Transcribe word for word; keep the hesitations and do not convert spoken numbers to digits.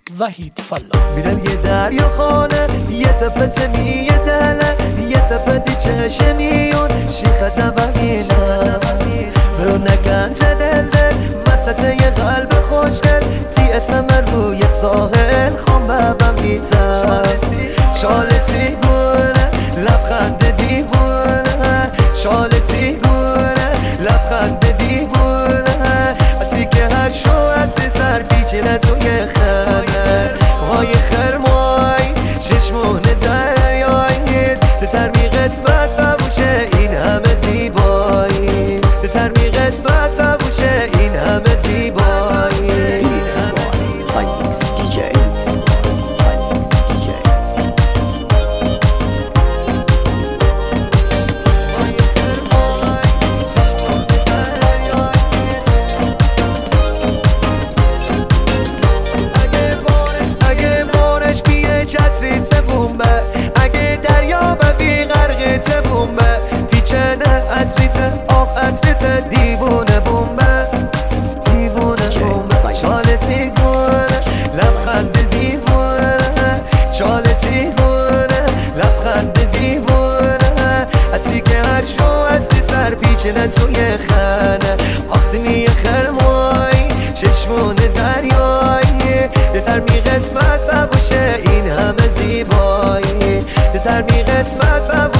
وحید فلا میرم یه دریا خانه یه تپت میه دله یه تپتی چشمیون شیخت ببینم برو نکن دل دل وسط یه قلب خوشگل تی اسم من روی ساحل خام ببم میزم شالتی گونه لبخند دیوونه شالتی گونه لبخند دیوونه عطری که هر شو هستی سر پیچیده توی خنه وای خرمای چشمون دریایی بهتر می قسمت ببوشه این همه زیبایی بهتر می قسمت ببوشه این همه زیبایی Cynex دی جی چتریت بومبه اگه دریا ببی غرقت بومبه پیچنه عطریت آف عطریت دیوونه بومبه دیوونه بومبه چالتی گونه لبخند دیوونه چالتی گونه لبخند دیوونه عطری که هر شو هستی سر پیچنه توی خنه آقزیمی خرمای چشمون دریایی بهتر می قسمت ببوشه این همه زیبایی بهتر می قسمت ببوشه